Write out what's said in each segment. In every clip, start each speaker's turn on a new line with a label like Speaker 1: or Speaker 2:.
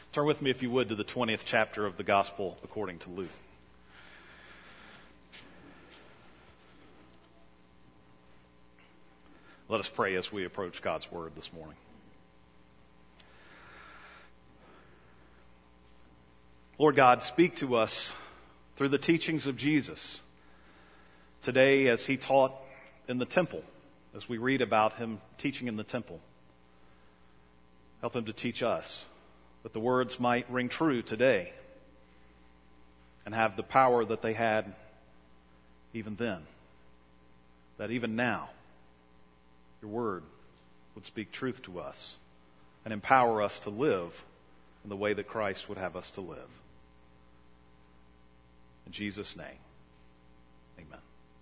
Speaker 1: Turn with me, if you would, to the 20th chapter of the Gospel according to Luke. Let us pray as we approach God's Word this morning. Lord God, speak to us through the teachings of Jesus today as he taught in the temple, as we read about him teaching in the temple. Help him to teach us, that the words might ring true today and have the power that they had even then, that even now your word would speak truth to us and empower us to live in the way that Christ would have us to live. In Jesus' name, amen.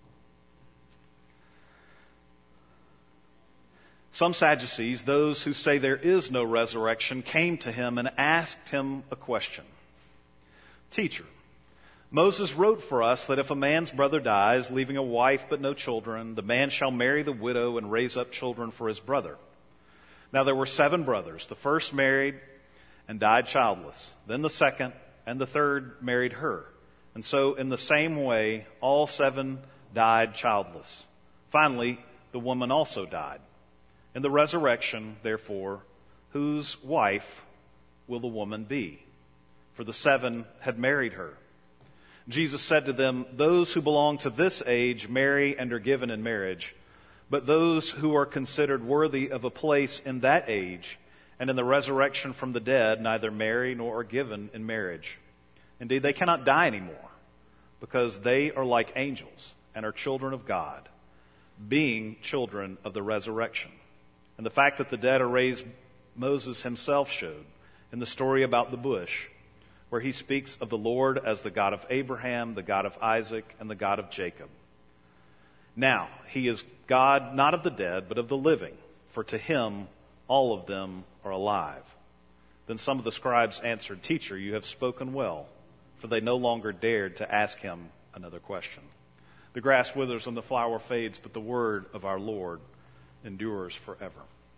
Speaker 1: Some Sadducees, those who say there is no resurrection, came to him and asked him a question. Teacher, Moses wrote for us that if a man's brother dies, leaving a wife but no children, the man shall marry the widow and raise up children for his brother. Now there were 7 brothers. The first married and died childless. Then the second and the third married her. And so in the same way, all 7 died childless. Finally, the woman also died. In the resurrection, therefore, whose wife will the woman be? For the 7 had married her. Jesus said to them, those who belong to this age marry and are given in marriage, but those who are considered worthy of a place in that age and in the resurrection from the dead neither marry nor are given in marriage. Indeed, they cannot die anymore, because they are like angels and are children of God, being children of the resurrection. And the fact that the dead are raised, Moses himself showed in the story about the bush, where he speaks of the Lord as the God of Abraham, the God of Isaac, and the God of Jacob. Now, he is God not of the dead, but of the living, for to him all of them are alive. Then some of the scribes answered, Teacher, you have spoken well, for they no longer dared to ask him another question. The grass withers and the flower fades, but the word of our Lord endures forever.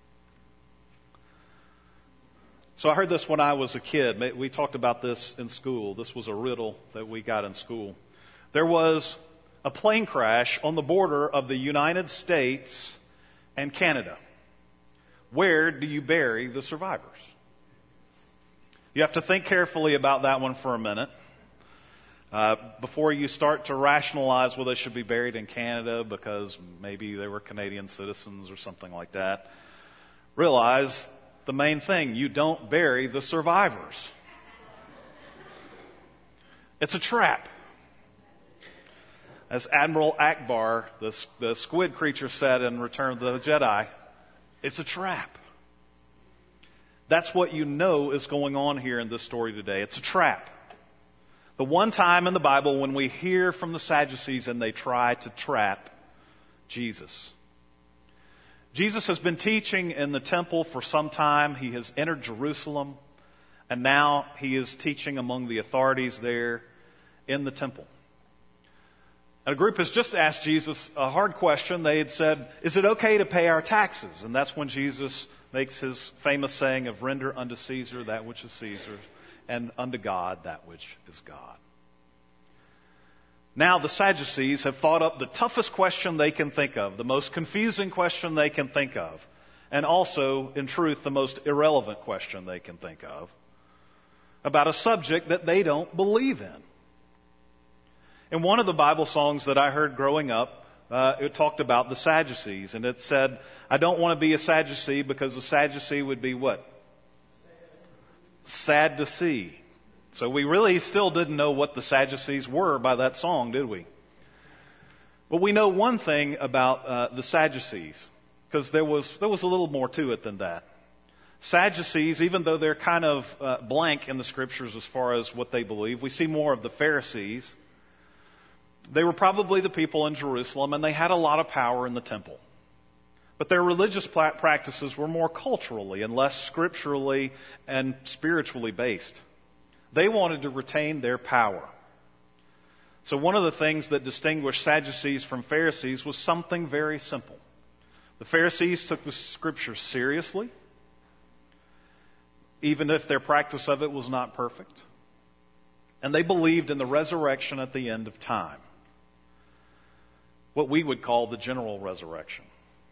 Speaker 1: So I heard this when I was a kid. We talked about this in school. This was a riddle that we got in school. There was a plane crash on the border of the United States and Canada. Where do you bury the survivors? You have to think carefully about that one for a minute before you start to rationalize, well, they should be buried in Canada because maybe they were Canadian citizens or something like that. Realize the main thing, you don't bury the survivors. It's a trap. As Admiral Akbar, the squid creature, said in Return of the Jedi, it's a trap. That's what you know is going on here in this story today. It's a trap. The one time in the Bible when we hear from the Sadducees and they try to trap Jesus. Jesus has been teaching in the temple for some time. He has entered Jerusalem, and now he is teaching among the authorities there in the temple. And a group has just asked Jesus a hard question. They had said, is it okay to pay our taxes? And that's when Jesus makes his famous saying of render unto Caesar that which is Caesar's, and unto God that which is God. Now the Sadducees have thought up the toughest question they can think of, the most confusing question they can think of, and also, in truth, the most irrelevant question they can think of, about a subject that they don't believe in. In one of the Bible songs that I heard growing up, it talked about the Sadducees, and it said, I don't want to be a Sadducee because a Sadducee would be what? Sad to see. So we really still didn't know what the Sadducees were by that song, did we? But we know one thing about the Sadducees, because there was a little more to it than that. Sadducees, even though they're kind of blank in the scriptures as far as what they believe, we see more of the Pharisees. They were probably the people in Jerusalem, and they had a lot of power in the temple. But their religious practices were more culturally and less scripturally and spiritually based. They wanted to retain their power. So one of the things that distinguished Sadducees from Pharisees was something very simple. The Pharisees took the scriptures seriously. even if their practice of it was not perfect. And they believed in the resurrection at the end of time, what we would call the general resurrection.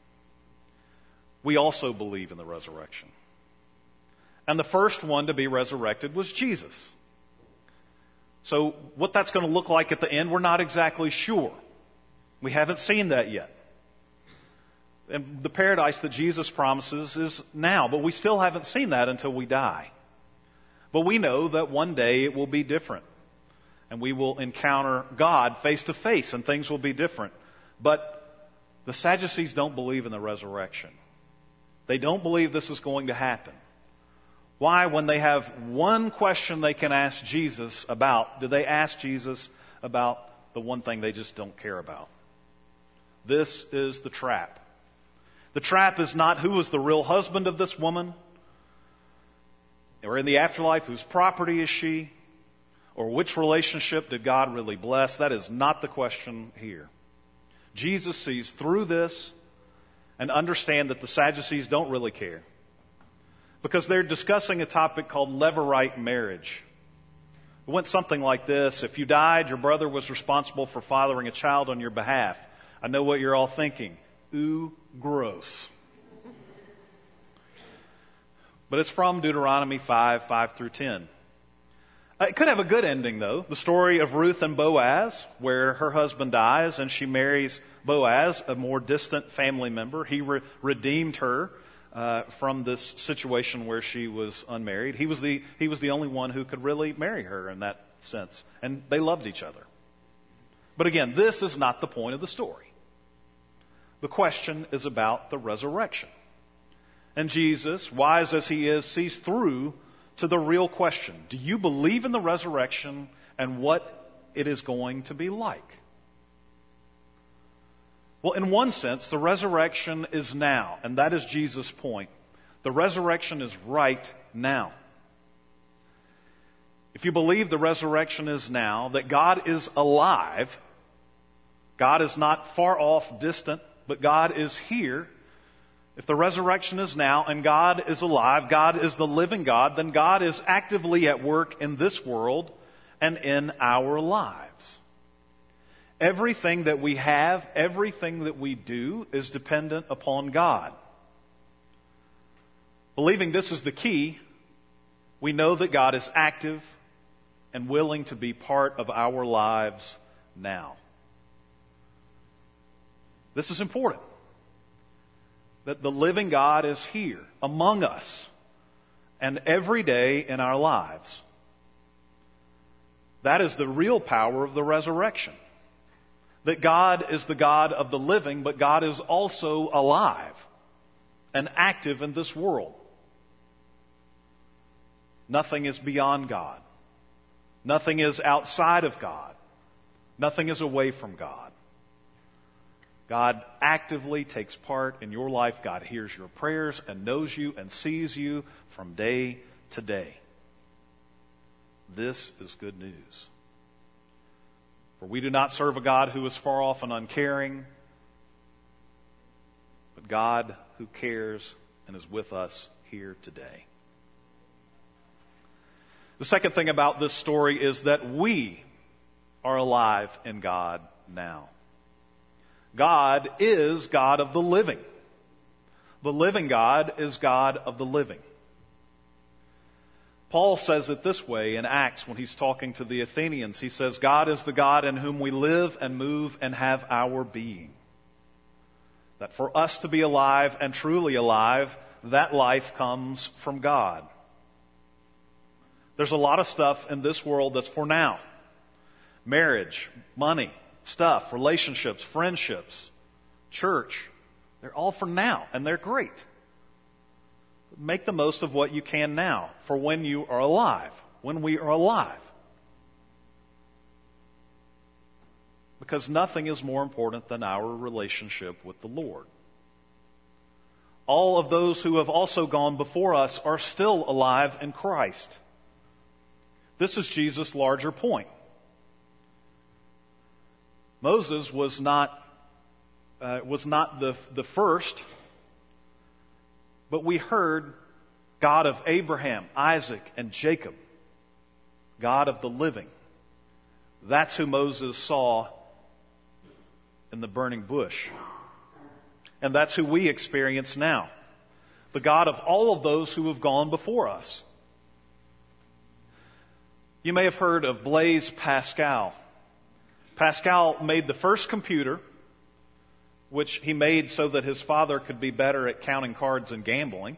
Speaker 1: We also believe in the resurrection. And the first one to be resurrected was Jesus. So what that's going to look like at the end, we're not exactly sure. We haven't seen that yet. And the paradise that Jesus promises is now, but we still haven't seen that until we die. But we know that one day it will be different. And we will encounter God face to face and things will be different. But the Sadducees don't believe in the resurrection. They don't believe this is going to happen. Why, when they have one question they can ask Jesus about, do they ask Jesus about the one thing they just don't care about? This is the trap. The trap is not who is the real husband of this woman, or in the afterlife, whose property is she, or which relationship did God really bless. That is not the question here. Jesus sees through this and understands that the Sadducees don't really care, because they're discussing a topic called levirate marriage. It went something like this: if you died, your brother was responsible for fathering a child on your behalf. I know what you're all thinking. Ooh, gross. But it's from Deuteronomy 5 through 10. It could have a good ending, though. The story of Ruth and Boaz, where her husband dies and she marries Boaz, a more distant family member. He redeemed her from this situation where she was unmarried. He was the only one who could really marry her in that sense. And they loved each other. But again, this is not the point of the story. The question is about the resurrection. And Jesus, wise as he is, sees through to the real question. Do you believe in the resurrection and what it is going to be like? Well, in one sense, the resurrection is now, and that is Jesus' point. The resurrection is right now. If you believe the resurrection is now, that God is alive, God is not far off, distant, but God is here. If the resurrection is now and God is alive, God is the living God, then God is actively at work in this world and in our lives. Everything that we have, everything that we do is dependent upon God. Believing this is the key, we know that God is active and willing to be part of our lives now. This is important. That the living God is here among us and every day in our lives. That is the real power of the resurrection. That God is the God of the living, but God is also alive and active in this world. Nothing is beyond God. Nothing is outside of God. Nothing is away from God. God actively takes part in your life. God hears your prayers and knows you and sees you from day to day. This is good news. For we do not serve a God who is far off and uncaring, but God who cares and is with us here today. The second thing about this story is that we are alive in God now. God is God of the living. The living God is God of the living. Paul says it this way in Acts when he's talking to the Athenians. He says, God is the God in whom we live and move and have our being. That for us to be alive and truly alive, that life comes from God. There's a lot of stuff in this world that's for now. Marriage, money, stuff, relationships, friendships, church. They're all for now, and they're great. Make the most of what you can now for when you are alive, when we are alive. Because nothing is more important than our relationship with the Lord. All of those who have also gone before us are still alive in Christ. This is Jesus' larger point. Moses was not the first, but we heard God of Abraham, Isaac, and Jacob, God of the living. That's who Moses saw in the burning bush. And that's who we experience now. The God of all of those who have gone before us. You may have heard of Blaise Pascal. Pascal made the first computer, which he made so that his father could be better at counting cards and gambling.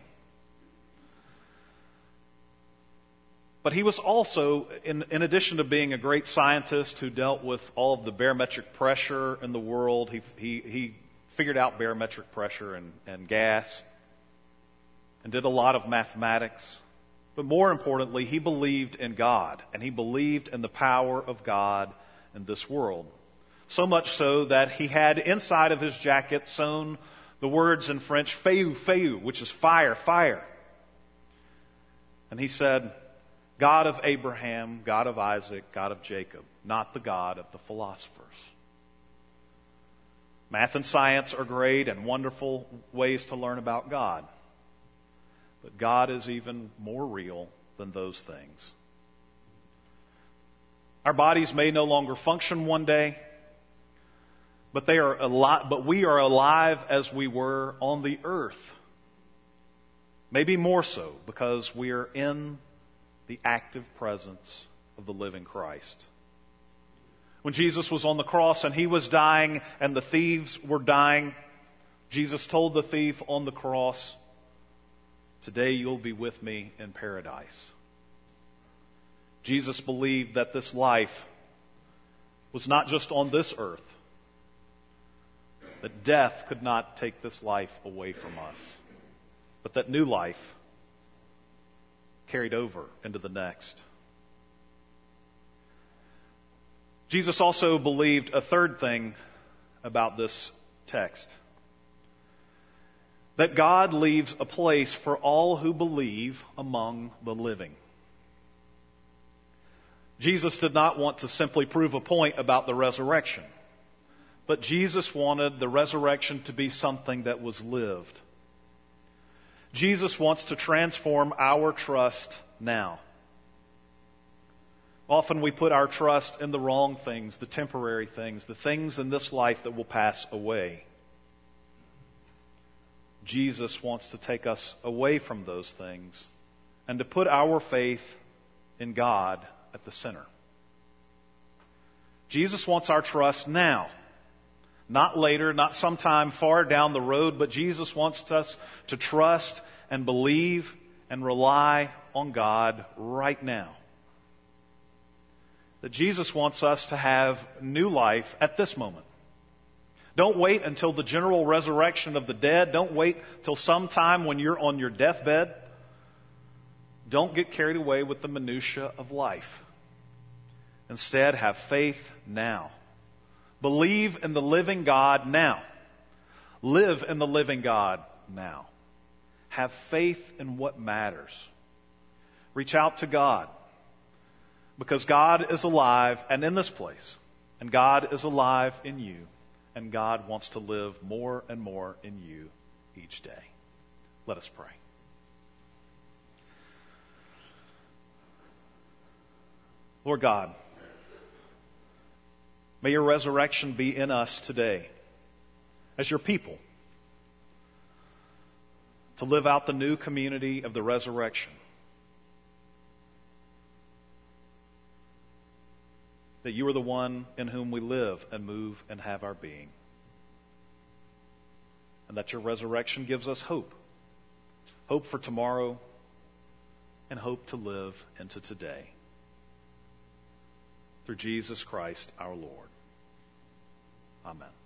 Speaker 1: But he was also, in addition to being a great scientist who dealt with all of the barometric pressure in the world, he figured out barometric pressure and gas and did a lot of mathematics. But more importantly, he believed in God, and he believed in the power of God in this world. So much so that he had inside of his jacket sewn the words in French, feu, feu, which is fire, fire. And he said, God of Abraham, God of Isaac, God of Jacob, not the God of the philosophers. Math and science are great and wonderful ways to learn about God. But God is even more real than those things. Our bodies may no longer function one day, but we are alive as we were on the earth. Maybe more so because we are in the active presence of the living Christ. When Jesus was on the cross and he was dying and the thieves were dying, Jesus told the thief on the cross, "Today you'll be with me in paradise." Jesus believed that this life was not just on this earth, that death could not take this life away from us, but that new life carried over into the next. Jesus also believed a third thing about this text, that God leaves a place for all who believe among the living. Jesus did not want to simply prove a point about the resurrection, but Jesus wanted the resurrection to be something that was lived. Jesus wants to transform our trust now. Often we put our trust in the wrong things, the temporary things, the things in this life that will pass away. Jesus wants to take us away from those things and to put our faith in God at the center. Jesus wants our trust now. Not later, not sometime far down the road, but Jesus wants us to trust and believe and rely on God right now. That Jesus wants us to have new life at this moment. Don't wait until the general resurrection of the dead. Don't wait till sometime when you're on your deathbed. Don't get carried away with the minutia of life. Instead, have faith now. Believe in the living God now. Live in the living God now. Have faith in what matters. Reach out to God. Because God is alive and in this place. And God is alive in you. And God wants to live more and more in you each day. Let us pray. Lord God, may your resurrection be in us today as your people to live out the new community of the resurrection. That you are the one in whom we live and move and have our being. And that your resurrection gives us hope. Hope for tomorrow and hope to live into today. Through Jesus Christ our Lord. Amen.